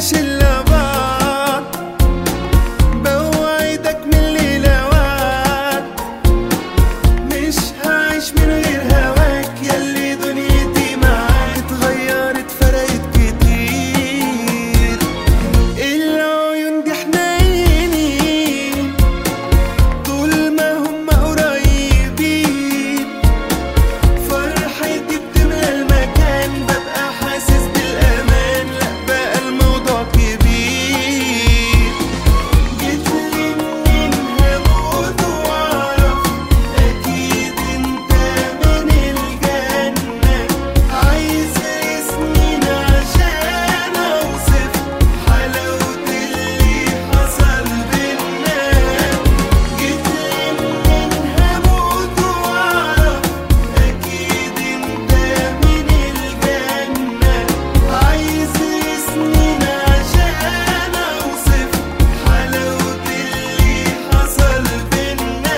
ملناش الا بعض، بوعدك من الليلة وعد، مش هعيش من غير هواك ياللي دنيتي معاك اتغيرت فرقت كتير. العيون دي حنينين طول ما هم قريبين، فرحتي بتملى المكان ببقى حاسس بالامان، لا بقى الموضوع كبير. جيتلي منين هموت واعرف اكيد انت من الجنة، عايز سنين عشان اوصف حلاوة اللي حصل بينا. جيتلي منين هموت واعرف اكيد انت من الجنة، عايز سنين عشان اوصف حلاوة اللي حصل بينا.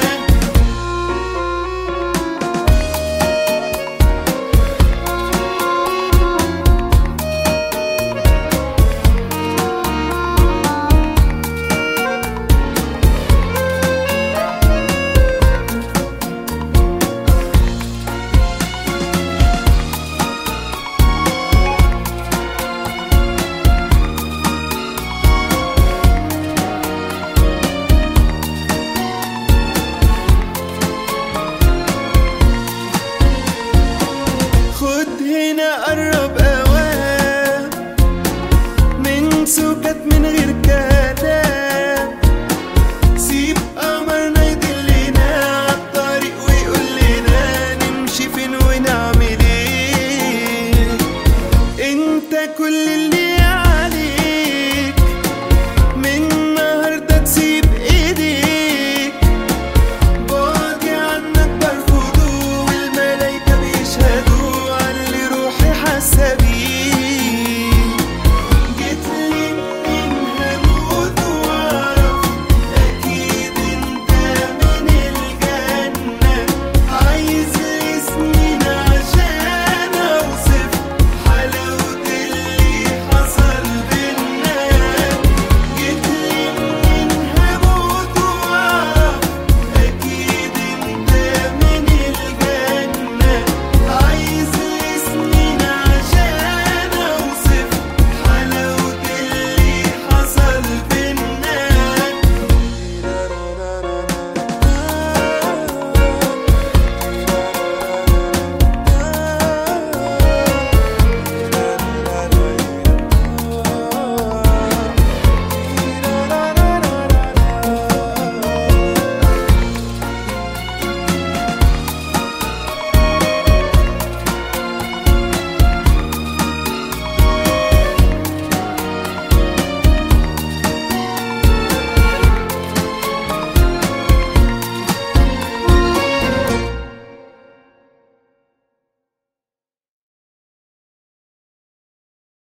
خد هنا قرب اوام من سكات من غير كلام، سيب قمرنا يدلنا عالطريق ويقول لنا نمشي فين ونعمل ايه. انت كل اللي